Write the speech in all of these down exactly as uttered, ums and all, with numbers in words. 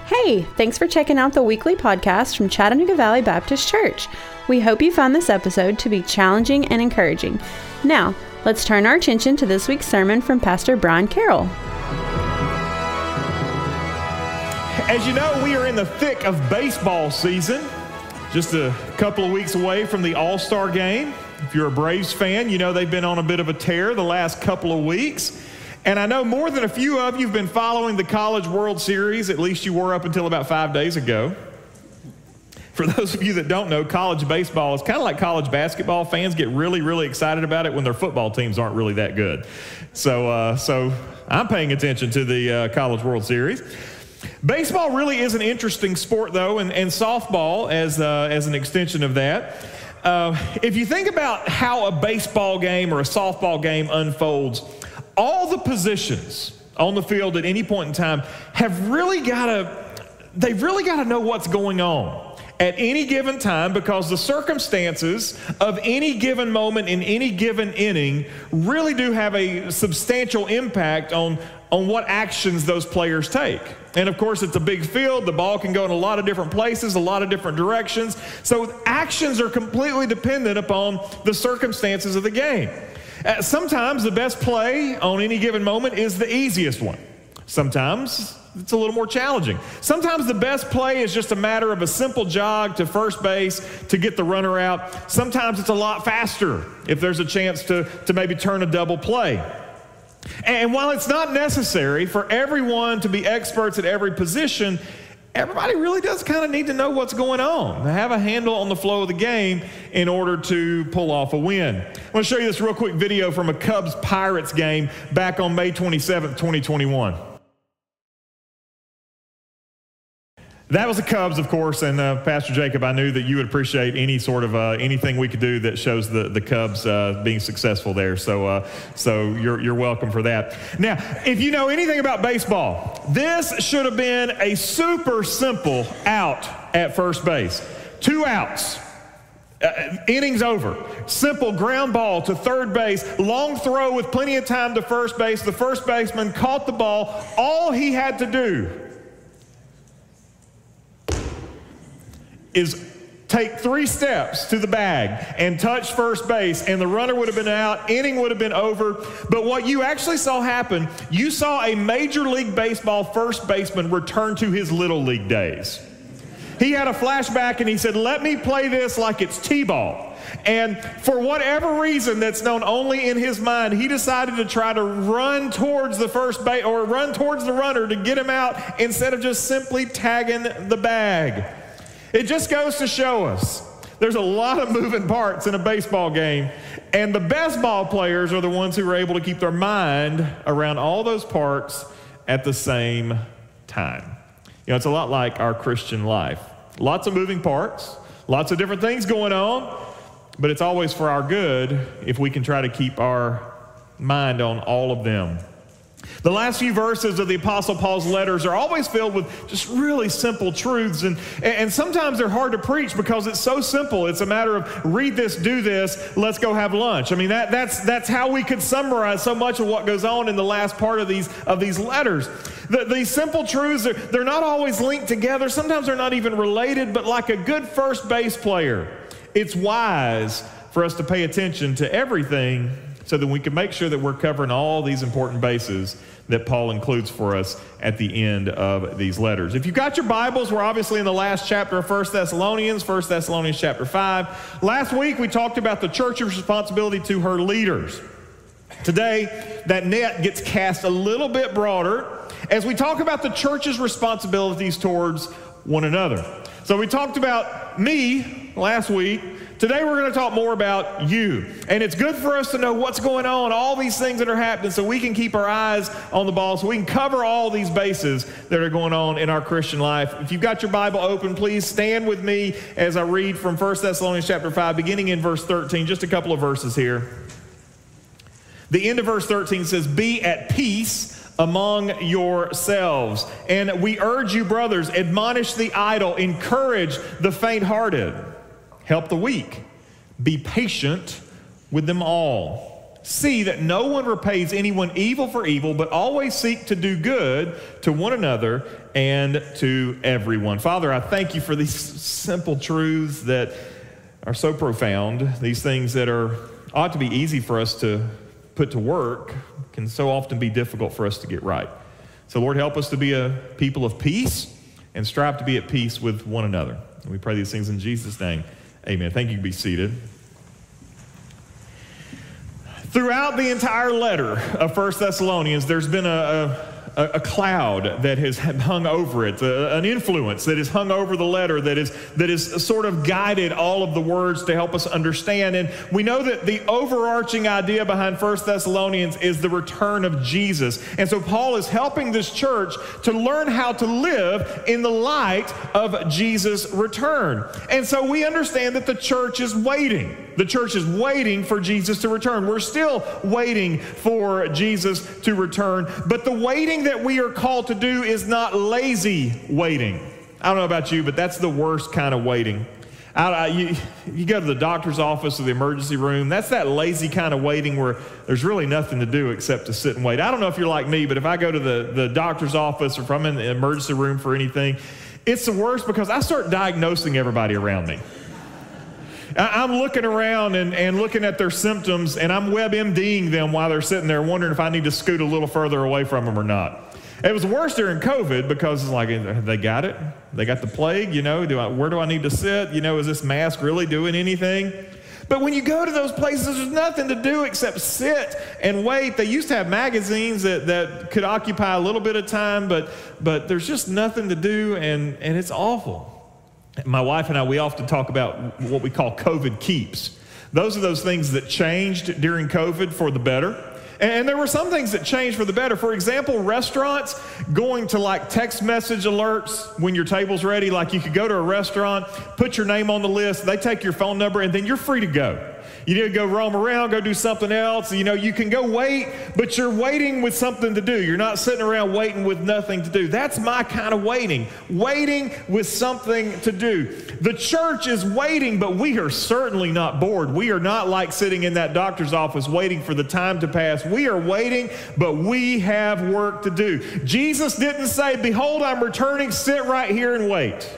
Hey, thanks for checking out the weekly podcast from Chattanooga Valley Baptist Church. We hope you found this episode to be challenging and encouraging. Now, let's turn our attention to this week's sermon from Pastor Brian Carroll. As you know, we are in the thick of baseball season, just a couple of weeks away from the All-Star game. If you're a Braves fan, you know they've been on a bit of a tear the last couple of weeks. And I know more than a few of you have been following the College World Series, at least you were up until about five days ago. For those of you that don't know, college baseball is kind of like college basketball. Fans get really, really excited about it when their football teams aren't really that good. So, uh, so I'm paying attention to the uh, College World Series. Baseball really is an interesting sport, though, and, and softball as, uh, as an extension of that. Uh, if you think about how a baseball game or a softball game unfolds, all the positions on the field at any point in time have really got to, they've really got to know what's going on at any given time, because the circumstances of any given moment in any given inning really do have a substantial impact on, on what actions those players take. And of course, it's a big field. The ball can go in a lot of different places, a lot of different directions. So actions are completely dependent upon the circumstances of the game. Uh, sometimes the best play on any given moment is the easiest one. Sometimes it's a little more challenging. Sometimes the best play is just a matter of a simple jog to first base to get the runner out. Sometimes it's a lot faster if there's a chance to, to maybe turn a double play. And while it's not necessary for everyone to be experts at every position, everybody really does kind of need to know what's going on, to have a handle on the flow of the game in order to pull off a win. I want to show you this real quick video from a Cubs-Pirates game back on May twenty-seventh, twenty twenty-one. That was the Cubs, of course, and uh, Pastor Jacob, I knew that you would appreciate any sort of uh, anything we could do that shows the, the Cubs uh, being successful there. So, uh, so you're you're welcome for that. Now, if you know anything about baseball, this should have been a super simple out at first base. Two outs. Uh, innings over. Simple ground ball to third base. Long throw with plenty of time to first base. The first baseman caught the ball. All he had to do is take three steps to the bag and touch first base, and the runner would have been out, inning would have been over. But what you actually saw happen, you saw a Major League Baseball first baseman return to his Little League days. He had a flashback and he said, let me play this like it's T-ball. And for whatever reason that's known only in his mind, he decided to try to run towards the first base or run towards the runner to get him out instead of just simply tagging the bag. It just goes to show us there's a lot of moving parts in a baseball game, and the best ball players are the ones who are able to keep their mind around all those parts at the same time. You know, it's a lot like our Christian life. Lots of moving parts, lots of different things going on, but it's always for our good if we can try to keep our mind on all of them. The last few verses of the Apostle Paul's letters are always filled with just really simple truths, and, and sometimes they're hard to preach because it's so simple. It's a matter of read this, do this, let's go have lunch. I mean, that, that's, that's how we could summarize so much of what goes on in the last part of these, of these letters. The, these simple truths, are, they're not always linked together. Sometimes they're not even related, but like a good first base player, it's wise for us to pay attention to everything so that we can make sure that we're covering all these important bases that Paul includes for us at the end of these letters. If you've got your Bibles, we're obviously in the last chapter of First Thessalonians, First Thessalonians chapter five. Last week, we talked about the church's responsibility to her leaders. Today, that net gets cast a little bit broader as we talk about the church's responsibilities towards one another. So we talked about me last week. Today we're going to talk more about you. And it's good for us to know what's going on, all these things that are happening, so we can keep our eyes on the ball, so we can cover all these bases that are going on in our Christian life. If you've got your Bible open, please stand with me as I read from First Thessalonians chapter five, beginning in verse thirteen, just a couple of verses here. The end of verse thirteen says, "Be at peace among yourselves. And we urge you, brothers, admonish the idle, encourage the faint-hearted, help the weak, be patient with them all. See that no one repays anyone evil for evil, but always seek to do good to one another and to everyone. Father, I thank you for these simple truths that are so profound, these things that are ought to be easy for us to put to work, can so often be difficult for us to get right. So Lord, help us to be a people of peace and strive to be at peace with one another. And we pray these things in Jesus' name. Amen. Thank you. Be seated. Throughout the entire letter of First Thessalonians, there's been a, a, a cloud that has hung over it, a, an influence that has hung over the letter that is that is sort of guided all of the words to help us understand. And we know that the overarching idea behind First Thessalonians is the return of Jesus. And so Paul is helping this church to learn how to live in the light of Jesus' return. And so we understand that the church is waiting. The church is waiting for Jesus to return. We're still waiting for Jesus to return. But the waiting that we are called to do is not lazy waiting. I don't know about you, but that's the worst kind of waiting. I, I, you, you go to the doctor's office or the emergency room, that's that lazy kind of waiting where there's really nothing to do except to sit and wait. I don't know if you're like me, but if I go to the, the doctor's office or if I'm in the emergency room for anything, it's the worst because I start diagnosing everybody around me. I'm looking around and, and looking at their symptoms, and I'm WebMDing them while they're sitting there wondering if I need to scoot a little further away from them or not. It was worse during COVID because it's like, they got it? They got the plague? You know, do I, where do I need to sit? You know, is this mask really doing anything? But when you go to those places, there's nothing to do except sit and wait. They used to have magazines that, that could occupy a little bit of time, but but there's just nothing to do, and, and it's awful. My wife and I, we often talk about what we call COVID keeps. Those are those things that changed during COVID for the better. And there were some things that changed for the better. For example, restaurants going to like text message alerts when your table's ready. Like you could go to a restaurant, put your name on the list, they take your phone number, and then you're free to go. You need to go roam around, go do something else. You know, you can go wait, but you're waiting with something to do. You're not sitting around waiting with nothing to do. That's my kind of waiting. Waiting with something to do. The church is waiting, but we are certainly not bored. We are not like sitting in that doctor's office waiting for the time to pass. We are waiting, but we have work to do. Jesus didn't say, "Behold, I'm returning, sit right here and wait."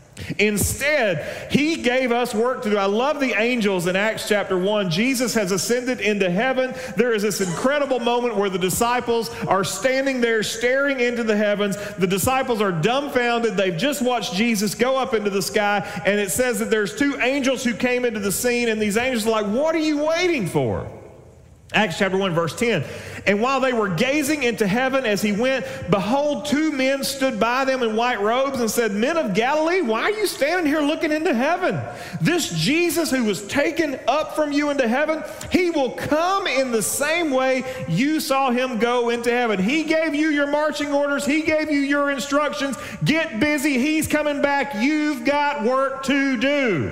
Instead, he gave us work to do. I love the angels in Acts chapter one. Jesus has ascended into heaven. There is this incredible moment where the disciples are standing there staring into the heavens. The disciples are dumbfounded. They've just watched Jesus go up into the sky, and it says that there's two angels who came into the scene, and these angels are like, "What are you waiting for?" Acts chapter one, verse ten. And while they were gazing into heaven as he went, behold, two men stood by them in white robes and said, "Men of Galilee, why are you standing here looking into heaven? This Jesus who was taken up from you into heaven, he will come in the same way you saw him go into heaven." He gave you your marching orders. He gave you your instructions. Get busy. He's coming back. You've got work to do.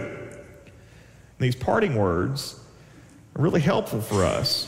These parting words are really helpful for us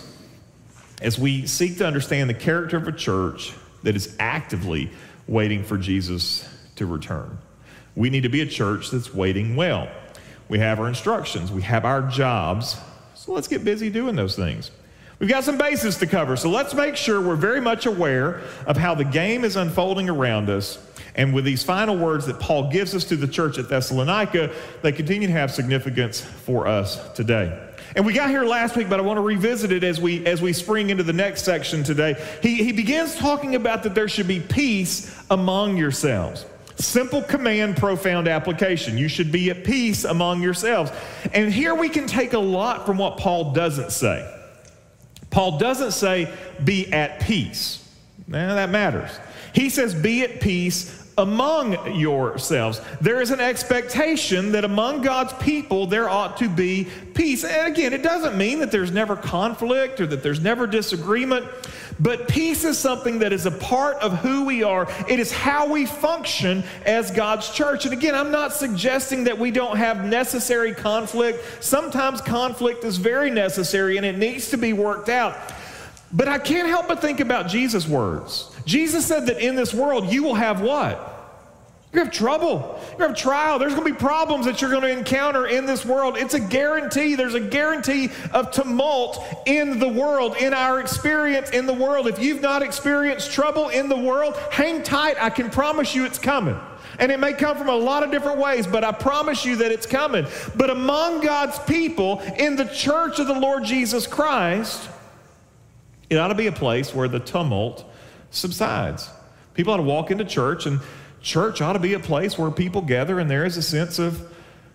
as we seek to understand the character of a church that is actively waiting for Jesus to return. We need to be a church that's waiting well. We have our instructions. We have our jobs. So let's get busy doing those things. We've got some bases to cover, so let's make sure we're very much aware of how the game is unfolding around us. And with these final words that Paul gives us to the church at Thessalonica, they continue to have significance for us today. And we got here last week, but I want to revisit it as we as we spring into the next section today. He, he begins talking about that there should be peace among yourselves. Simple command, profound application. You should be at peace among yourselves. And here we can take a lot from what Paul doesn't say. Paul doesn't say, be at peace. Now, that matters. He says, be at peace among yourselves. There is an expectation that among God's people there ought to be peace. And again, it doesn't mean that there's never conflict or that there's never disagreement, but peace is something that is a part of who we are. It is how we function as God's church. And again, I'm not suggesting that we don't have necessary conflict. Sometimes conflict is very necessary and it needs to be worked out. But I can't help but think about Jesus' words. Jesus said that in this world you will have what? You're going to have trouble. You're going to have trial. There's going to be problems that you're going to encounter in this world. It's a guarantee. There's a guarantee of tumult in the world, in our experience in the world. If you've not experienced trouble in the world, hang tight. I can promise you it's coming. And it may come from a lot of different ways, but I promise you that it's coming. But among God's people, in the church of the Lord Jesus Christ, it ought to be a place where the tumult subsides. People ought to walk into church, and church ought to be a place where people gather and there is a sense of,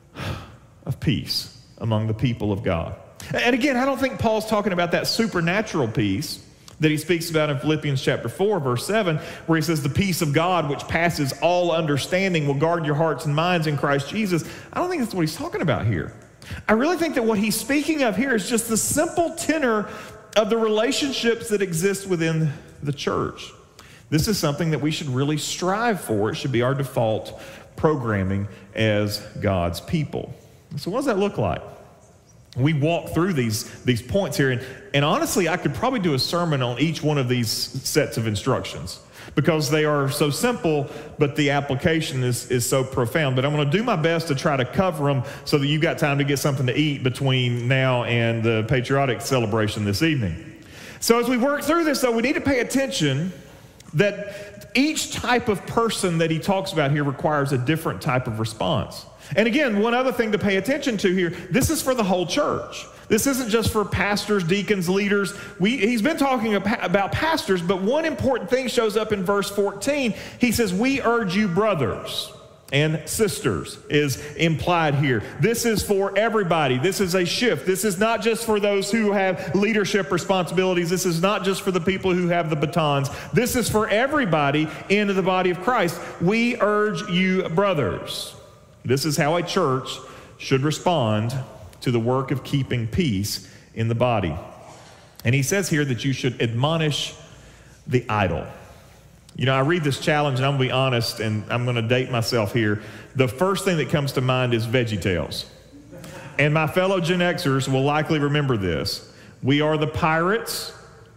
of peace among the people of God. And again, I don't think Paul's talking about that supernatural peace that he speaks about in Philippians chapter four, verse seven, where he says, the peace of God, which passes all understanding, will guard your hearts and minds in Christ Jesus. I don't think that's what he's talking about here. I really think that what he's speaking of here is just the simple tenor of the relationships that exist within the church. This is something that we should really strive for. It should be our default programming as God's people. So what does that look like? We walk through these, these points here, and, and honestly, I could probably do a sermon on each one of these sets of instructions because they are so simple, but the application is, is so profound. But I'm going to do my best to try to cover them so that you've got time to get something to eat between now and the patriotic celebration this evening. So as we work through this, though, we need to pay attention that each type of person that he talks about here requires a different type of response. And again, one other thing to pay attention to here, this is for the whole church. This isn't just for pastors, deacons, leaders. We, he's been talking about pastors, but one important thing shows up in verse fourteen. He says, we urge you, brothers and sisters, is implied here. This is for everybody. This is a shift. This is not just for those who have leadership responsibilities. This is not just for the people who have the batons. This is for everybody in the body of Christ. We urge you, brothers. This is how a church should respond to the work of keeping peace in the body. And he says here that you should admonish the idle. You know, I read this challenge, and I'm going to be honest, and I'm going to date myself here. The first thing that comes to mind is VeggieTales. And my fellow Gen Xers will likely remember this. We are the pirates,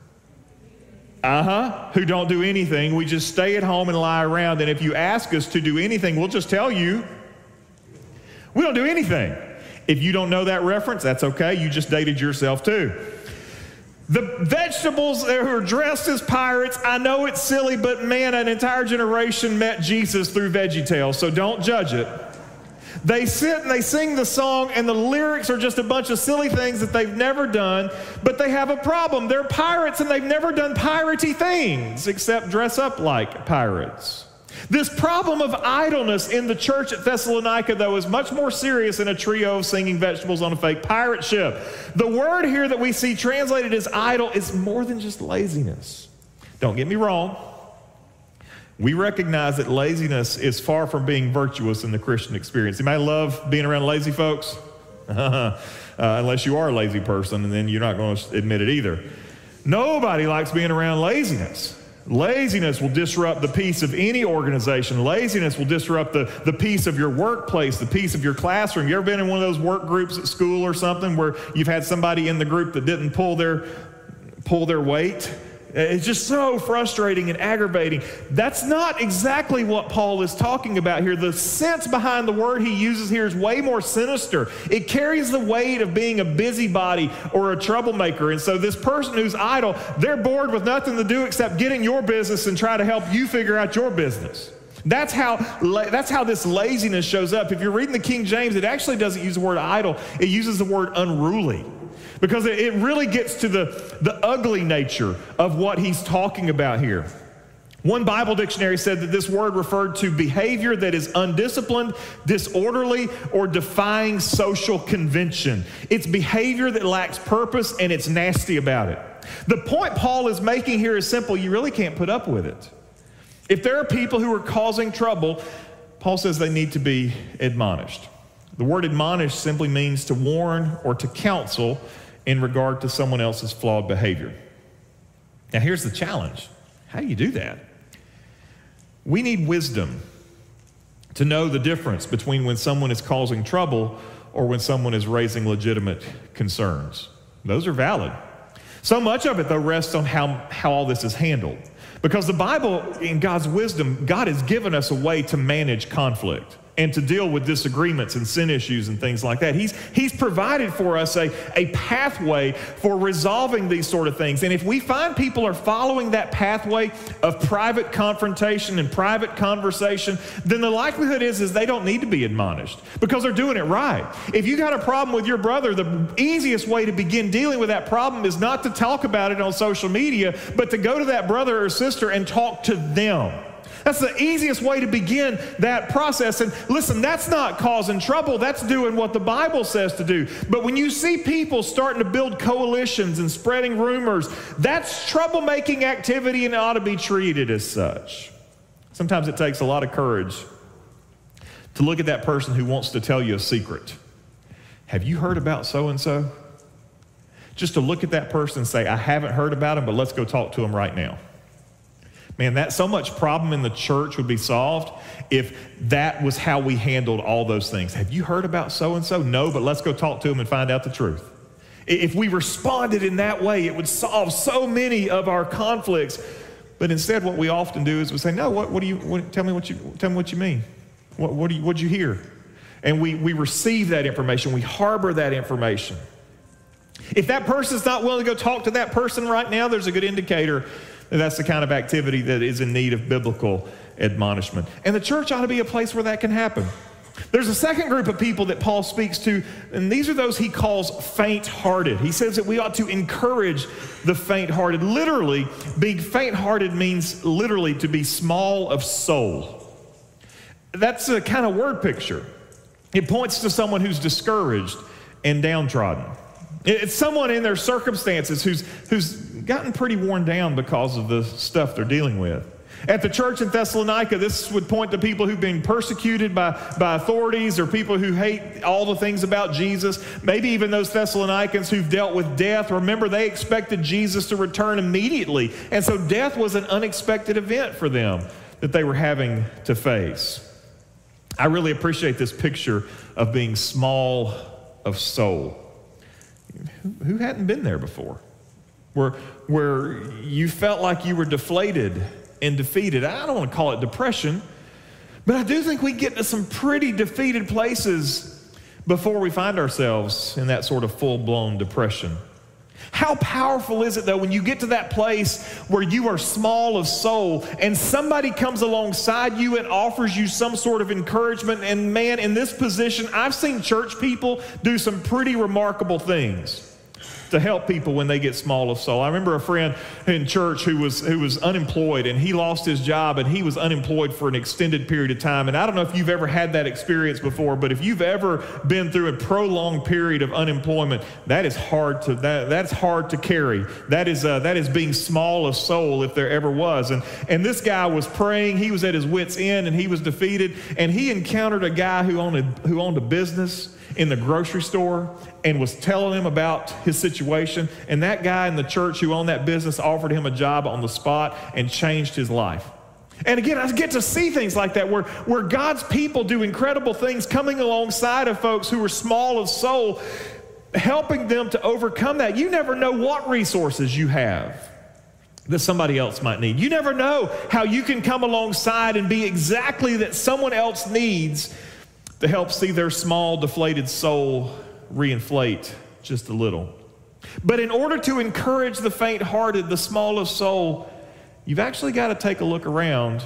uh-huh, who don't do anything. We just stay at home and lie around, and if you ask us to do anything, we'll just tell you, we don't do anything. If you don't know that reference, that's okay. You just dated yourself too. The vegetables who are dressed as pirates, I know it's silly, but man, an entire generation met Jesus through VeggieTales, so don't judge it. They sit and they sing the song, and the lyrics are just a bunch of silly things that they've never done, but they have a problem. They're pirates, and they've never done piratey things except dress up like pirates. This problem of idleness in the church at Thessalonica, though, is much more serious than a trio of singing vegetables on a fake pirate ship. The word here that we see translated as idle is more than just laziness. Don't get me wrong. We recognize that laziness is far from being virtuous in the Christian experience. You may love being around lazy folks, uh, unless you are a lazy person, and then you're not going to admit it either. Nobody likes being around laziness. Laziness will disrupt the peace of any organization. Laziness will disrupt the, the peace of your workplace, the peace of your classroom. You ever been in one of those work groups at school or something where you've had somebody in the group that didn't pull their, pull their weight? It's just so frustrating and aggravating. That's not exactly what Paul is talking about here. The sense behind the word he uses here is way more sinister. It carries the weight of being a busybody or a troublemaker. And so this person who's idle, they're bored with nothing to do except get in your business and try to help you figure out your business. That's how, that's how this laziness shows up. If you're reading the King James, it actually doesn't use the word idle. It uses the word unruly. Because it really gets to the, the ugly nature of what he's talking about here. One Bible dictionary said that this word referred to behavior that is undisciplined, disorderly, or defying social convention. It's behavior that lacks purpose, and it's nasty about it. The point Paul is making here is simple. You really can't put up with it. If there are people who are causing trouble, Paul says they need to be admonished. The word admonish simply means to warn or to counsel in regard to someone else's flawed behavior. Now here's the challenge. How do you do that? We need wisdom to know the difference between when someone is causing trouble or when someone is raising legitimate concerns. Those are valid. So much of it, though, rests on how, how all this is handled. Because the Bible, in God's wisdom, God has given us a way to manage conflict and to deal with disagreements and sin issues and things like that. He's, he's provided for us a, a pathway for resolving these sort of things. And if we find people are following that pathway of private confrontation and private conversation, then the likelihood is, is they don't need to be admonished because they're doing it right. If you got a problem with your brother, the easiest way to begin dealing with that problem is not to talk about it on social media, but to go to that brother or sister and talk to them. That's the easiest way to begin that process. And listen, that's not causing trouble. That's doing what the Bible says to do. But when you see people starting to build coalitions and spreading rumors, that's troublemaking activity and it ought to be treated as such. Sometimes it takes a lot of courage to look at that person who wants to tell you a secret. Have you heard about so-and-so? Just to look at that person and say, I haven't heard about him, but let's go talk to him right now. Man, that so much problem in the church would be solved if that was how we handled all those things. Have you heard about so-and-so? No, but let's go talk to him and find out the truth. If we responded in that way, it would solve so many of our conflicts. But instead, what we often do is we say, no, what, what do you, what, tell me what you, tell me what you mean. What, what do you, what'd you hear? And we, we receive that information. We harbor that information. If that person's not willing to go talk to that person right now, there's a good indicator that that's the kind of activity that is in need of biblical admonishment. And the church ought to be a place where that can happen. There's a second group of people that Paul speaks to, and these are those he calls faint-hearted. He says that we ought to encourage the faint-hearted. Literally, being faint-hearted means literally to be small of soul. That's a kind of word picture. It points to someone who's discouraged and downtrodden. It's someone in their circumstances who's, who's gotten pretty worn down because of the stuff they're dealing with. At the church in Thessalonica, this would point to people who've been persecuted by, by authorities or people who hate all the things about Jesus. Maybe even those Thessalonians who've dealt with death. Remember, they expected Jesus to return immediately. And so death was an unexpected event for them that they were having to face. I really appreciate this picture of being small of soul. Who hadn't been there before? Where, where you felt like you were deflated and defeated. I don't want to call it depression, but I do think we get to some pretty defeated places before we find ourselves in that sort of full-blown depression. How powerful is it, though, when you get to that place where you are small of soul and somebody comes alongside you and offers you some sort of encouragement. And man, in this position, I've seen church people do some pretty remarkable things to help people when they get small of soul. I remember a friend in church who was who was unemployed, and he lost his job, and he was unemployed for an extended period of time. And I don't know if you've ever had that experience before, but if you've ever been through a prolonged period of unemployment, that is hard to that that's hard to carry. That is uh, that is being small of soul if there ever was. And and this guy was praying. He was at his wit's end, and he was defeated. And he encountered a guy who owned a, who owned a business in the grocery store and was telling him about his situation. And that guy in the church who owned that business offered him a job on the spot and changed his life. And again, I get to see things like that where, where God's people do incredible things coming alongside of folks who are small of soul, helping them to overcome that. You never know what resources you have that somebody else might need. You never know how you can come alongside and be exactly that someone else needs to help see their small, deflated soul reinflate just a little. But in order to encourage the faint-hearted, the small of soul, you've actually got to take a look around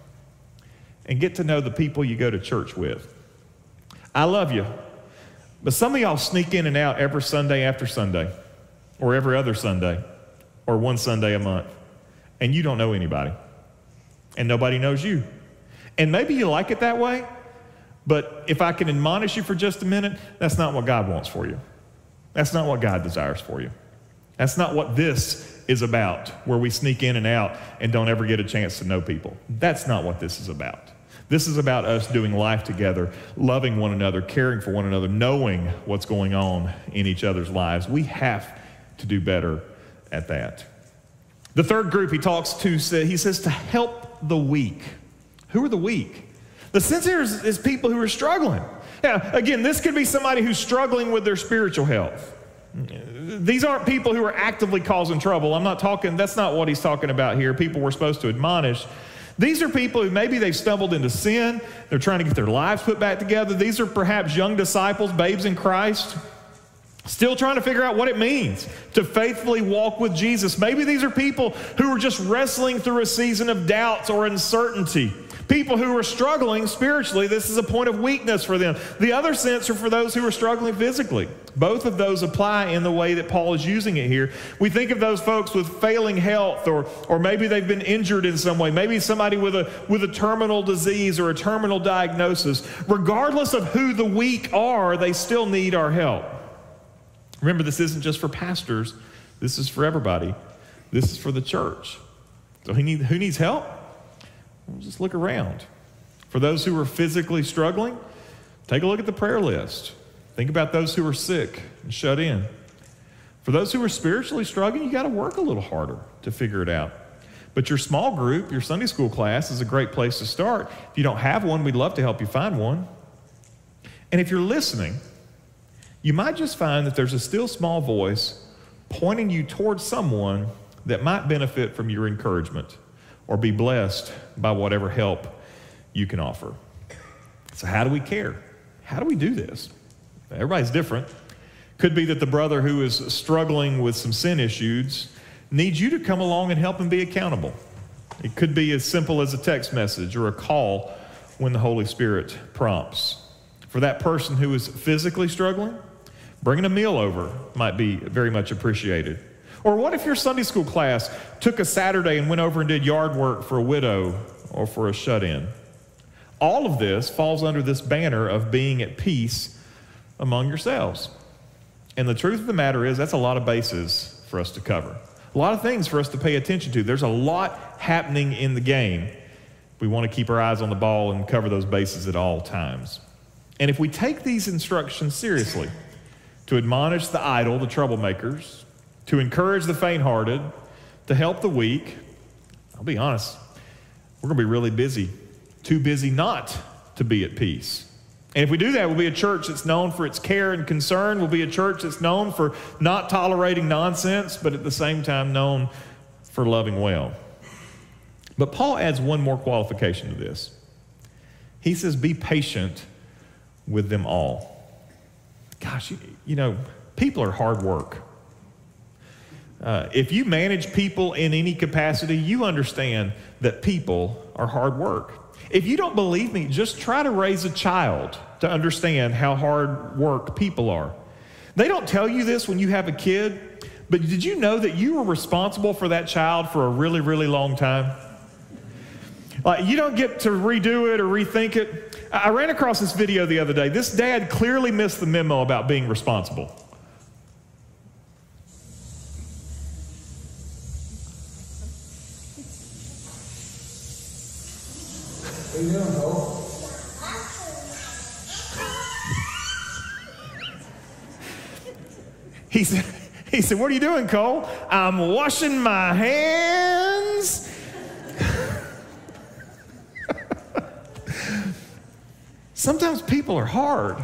and get to know the people you go to church with. I love you, but some of y'all sneak in and out every Sunday after Sunday, or every other Sunday, or one Sunday a month, and you don't know anybody, and nobody knows you. And maybe you like it that way, but if I can admonish you for just a minute, that's not what God wants for you. That's not what God desires for you. That's not what this is about, where we sneak in and out and don't ever get a chance to know people. That's not what this is about. This is about us doing life together, loving one another, caring for one another, knowing what's going on in each other's lives. We have to do better at that. The third group he talks to, he says to help the weak. Who are the weak? The sense here is, is people who are struggling. Now, again, this could be somebody who's struggling with their spiritual health. these aren't people who are actively causing trouble. I'm not talking, that's not what he's talking about here. People we're supposed to admonish. These are people who maybe they've stumbled into sin. They're trying to get their lives put back together. These are perhaps young disciples, babes in Christ, still trying to figure out what it means to faithfully walk with Jesus. Maybe these are people who are just wrestling through a season of doubts or uncertainty. People who are struggling spiritually, this is a point of weakness for them. The other sense are for those who are struggling physically. Both of those apply in the way that Paul is using it here. We think of those folks with failing health, or or maybe they've been injured in some way. Maybe somebody with a with a terminal disease or a terminal diagnosis. Regardless of who the weak are, they still need our help. Remember, this isn't just for pastors. This is for everybody. This is for the church. So he need, who needs help? Well, just look around. For those who are physically struggling, take a look at the prayer list. Think about those who are sick and shut in. For those who are spiritually struggling, you got to work a little harder to figure it out. But your small group, your Sunday school class, is a great place to start. If you don't have one, we'd love to help you find one. And if you're listening, you might just find that there's a still small voice pointing you towards someone that might benefit from your encouragement or be blessed by whatever help you can offer. So how do we care? How do we do this? Everybody's different. Could be that the brother who is struggling with some sin issues needs you to come along and help him be accountable. It could be as simple as a text message or a call when the Holy Spirit prompts. For that person who is physically struggling, bringing a meal over might be very much appreciated. Or what if your Sunday school class took a Saturday and went over and did yard work for a widow or for a shut-in? All of this falls under this banner of being at peace among yourselves. And the truth of the matter is, that's a lot of bases for us to cover. A lot of things for us to pay attention to. There's a lot happening in the game. We want to keep our eyes on the ball and cover those bases at all times. And if we take these instructions seriously, to admonish the idle, the troublemakers, to encourage the faint-hearted, to help the weak, I'll be honest, we're going to be really busy. Too busy not to be at peace. And if we do that, we'll be a church that's known for its care and concern. We'll be a church that's known for not tolerating nonsense, but at the same time known for loving well. But Paul adds one more qualification to this. He says, be patient with them all. Gosh, you, you know, people are hard work. Uh, if you manage people in any capacity, you understand that people are hard work. If you don't believe me, just try to raise a child to understand how hard work people are. They don't tell you this when you have a kid, but did you know that you were responsible for that child for a really, really long time? Like, you don't get to redo it or rethink it. I ran across this video the other day. This dad clearly missed the memo about being responsible. What are you doing, Cole? He said, he said, what are you doing, Cole? I'm washing my hands. Sometimes people are hard.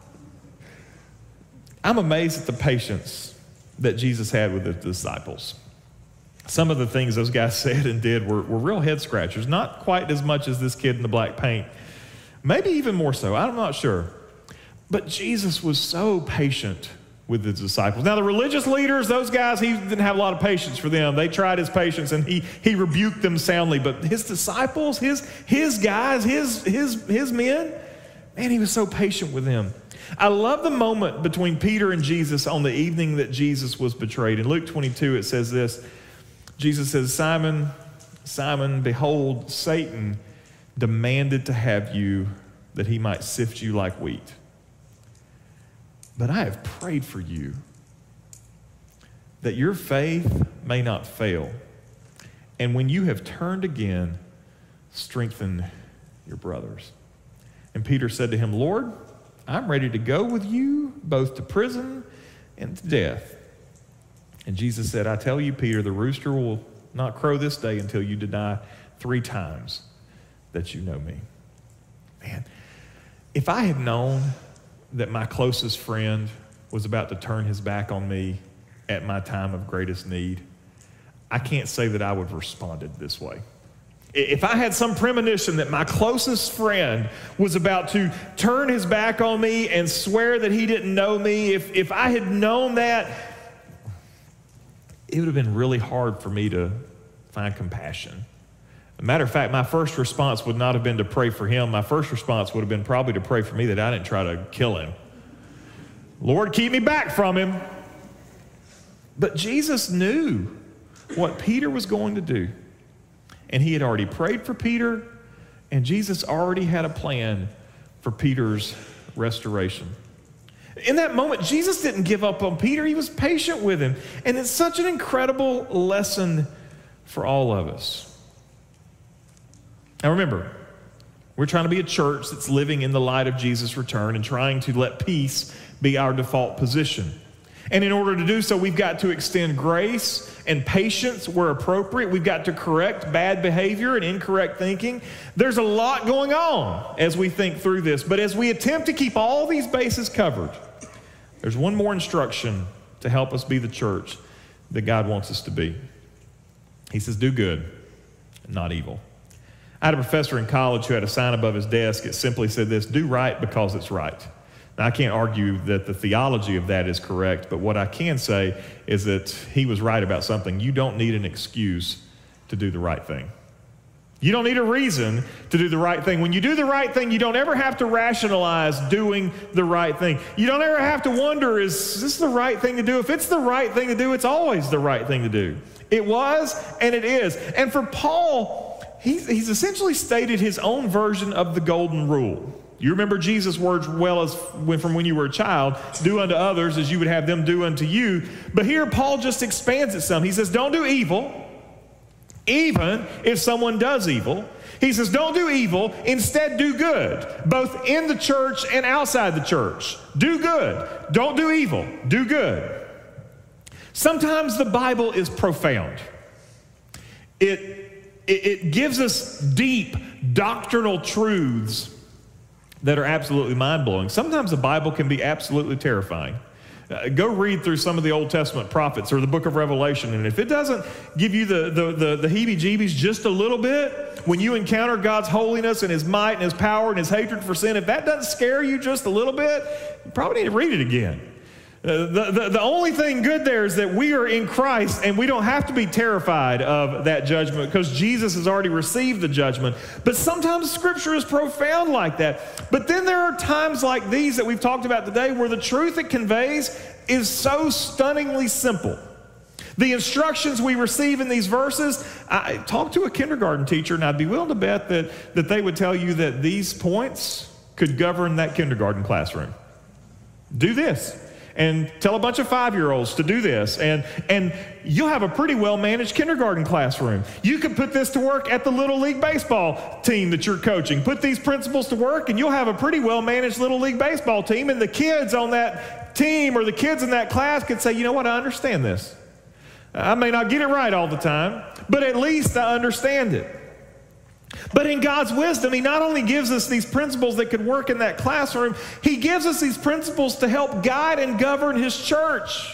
I'm amazed at the patience that Jesus had with the disciples. Some of the things those guys said and did were, were real head scratchers, not quite as much as this kid in the black paint. Maybe even more so, I'm not sure. But Jesus was so patient with the disciples. Now, the religious leaders, those guys, he didn't have a lot of patience for them. They tried his patience, and he, he rebuked them soundly. But his disciples, his, his guys, his, his, his men, man, he was so patient with them. I love the moment between Peter and Jesus on the evening that Jesus was betrayed. In Luke twenty-two, it says this. Jesus says, Simon, Simon, behold, Satan demanded to have you that he might sift you like wheat. But I have prayed for you that your faith may not fail. And when you have turned again, strengthen your brothers. And Peter said to him, Lord, I'm ready to go with you both to prison and to death. And Jesus said, I tell you, Peter, the rooster will not crow this day until you deny three times that you know me. Man, if I had known that my closest friend was about to turn his back on me at my time of greatest need, I can't say that I would have responded this way. If I had some premonition that my closest friend was about to turn his back on me and swear that he didn't know me, if, if I had known that, it would have been really hard for me to find compassion. As a matter of fact, my first response would not have been to pray for him. My first response would have been probably to pray for me that I didn't try to kill him. Lord, keep me back from him. But Jesus knew what Peter was going to do. And he had already prayed for Peter, and Jesus already had a plan for Peter's restoration. In that moment, Jesus didn't give up on Peter. He was patient with him. And it's such an incredible lesson for all of us. Now remember, we're trying to be a church that's living in the light of Jesus' return and trying to let peace be our default position. And in order to do so, we've got to extend grace and patience where appropriate. We've got to correct bad behavior and incorrect thinking. There's a lot going on as we think through this. But as we attempt to keep all these bases covered, there's one more instruction to help us be the church that God wants us to be. He says, do good, not evil. I had a professor in college who had a sign above his desk. It simply said this: do right because it's right. Now, I can't argue that the theology of that is correct, but what I can say is that he was right about something. You don't need an excuse to do the right thing. You don't need a reason to do the right thing. When you do the right thing, you don't ever have to rationalize doing the right thing. You don't ever have to wonder, is this the right thing to do? If it's the right thing to do, it's always the right thing to do. It was, and it is. And for Paul, he's, he's essentially stated his own version of the golden rule. You remember Jesus' words well as when, from when you were a child, do unto others as you would have them do unto you. But here Paul just expands it some. He says, don't do evil, even if someone does evil. He says, don't do evil, instead do good, both in the church and outside the church. Do good. Don't do evil. Do good. Sometimes the Bible is profound. It, it, it gives us deep doctrinal truths that are absolutely mind-blowing. Sometimes the Bible can be absolutely terrifying. Uh, go read through some of the Old Testament prophets or the book of Revelation, and if it doesn't give you the, the, the, the heebie-jeebies just a little bit, when you encounter God's holiness and His might and His power and His hatred for sin, if that doesn't scare you just a little bit, you probably need to read it again. Uh, the, the, the only thing good there is that we are in Christ and we don't have to be terrified of that judgment because Jesus has already received the judgment. But sometimes Scripture is profound like that. But then there are times like these that we've talked about today where the truth it conveys is so stunningly simple. The instructions we receive in these verses, I talked to a kindergarten teacher and I'd be willing to bet that, that they would tell you that these points could govern that kindergarten classroom. Do this. And tell a bunch of five-year-olds to do this. And, and you'll have a pretty well-managed kindergarten classroom. You could put this to work at the Little League baseball team that you're coaching. Put these principles to work, and you'll have a pretty well-managed Little League baseball team. And the kids on that team or the kids in that class could say, you know what, I understand this. I may not get it right all the time, but at least I understand it. But in God's wisdom, He not only gives us these principles that could work in that classroom, He gives us these principles to help guide and govern His church.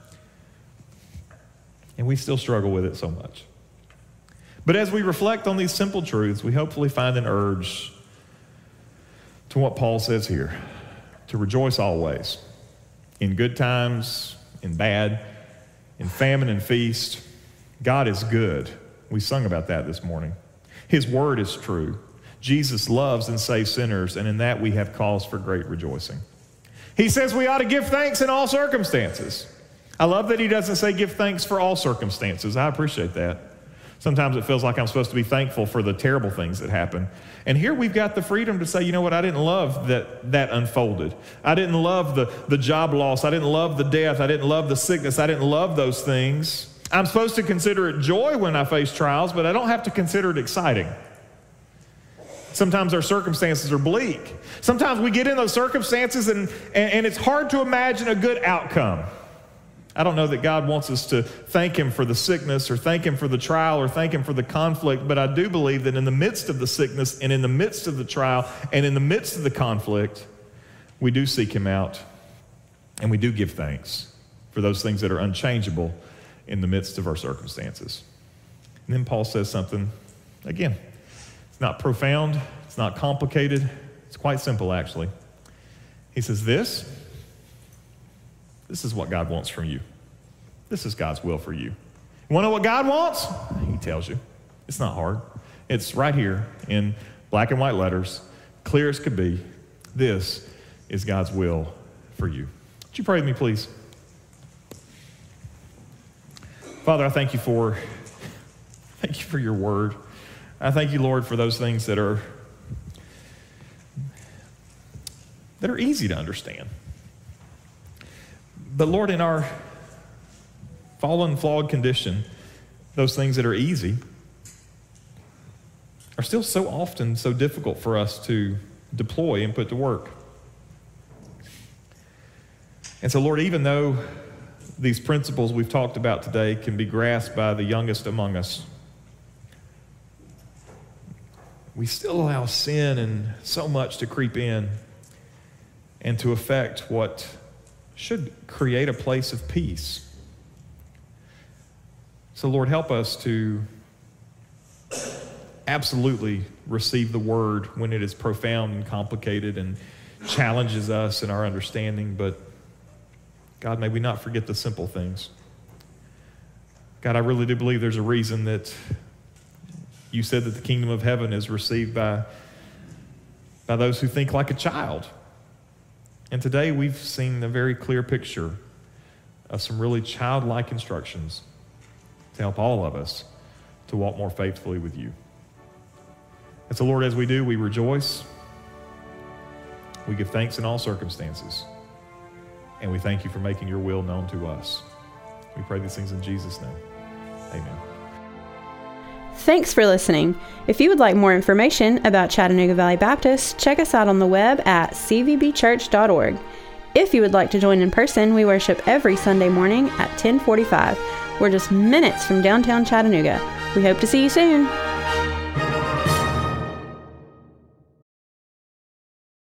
And we still struggle with it so much. But as we reflect on these simple truths, we hopefully find an urge to what Paul says here, to rejoice always, in good times, in bad, in famine and feast. God is good. We sung about that this morning. His word is true. Jesus loves and saves sinners, and in that we have cause for great rejoicing. He says we ought to give thanks in all circumstances. I love that he doesn't say give thanks for all circumstances. I appreciate that. Sometimes it feels like I'm supposed to be thankful for the terrible things that happen. And here we've got the freedom to say, you know what, I didn't love that that unfolded. I didn't love the, the job loss. I didn't love the death. I didn't love the sickness. I didn't love those things. I'm supposed to consider it joy when I face trials, but I don't have to consider it exciting. Sometimes our circumstances are bleak. Sometimes we get in those circumstances and, and, and it's hard to imagine a good outcome. I don't know that God wants us to thank Him for the sickness or thank Him for the trial or thank Him for the conflict, but I do believe that in the midst of the sickness and in the midst of the trial and in the midst of the conflict, we do seek Him out and we do give thanks. for those things that are unchangeable in the midst of our circumstances. And then Paul says something, again, it's not profound, it's not complicated, it's quite simple actually. He says this, this is what God wants from you. This is God's will for you. You want to know what God wants? He tells you. It's not hard. It's right here in black and white letters, clear as could be. This is God's will for you. Would you pray with me, please? Father, I thank you for, thank you for your word. I thank you, Lord, for those things that are, that are easy to understand. But Lord, in our fallen, flawed condition, those things that are easy are still so often so difficult for us to deploy and put to work. And so, Lord, even though these principles we've talked about today can be grasped by the youngest among us, we still allow sin and so much to creep in and to affect what should create a place of peace. So, Lord, help us to absolutely receive the word when it is profound and complicated and challenges us in our understanding. But, God, may we not forget the simple things. God, I really do believe there's a reason that you said that the kingdom of heaven is received by, by those who think like a child. And today we've seen a very clear picture of some really childlike instructions to help all of us to walk more faithfully with you. And so, Lord, as we do, we rejoice. We give thanks in all circumstances. And we thank you for making your will known to us. We pray these things in Jesus' name. Amen. Thanks for listening. If you would like more information about Chattanooga Valley Baptist, check us out on the web at c v b church dot org. If you would like to join in person, we worship every Sunday morning at ten forty-five. We're just minutes from downtown Chattanooga. We hope to see you soon.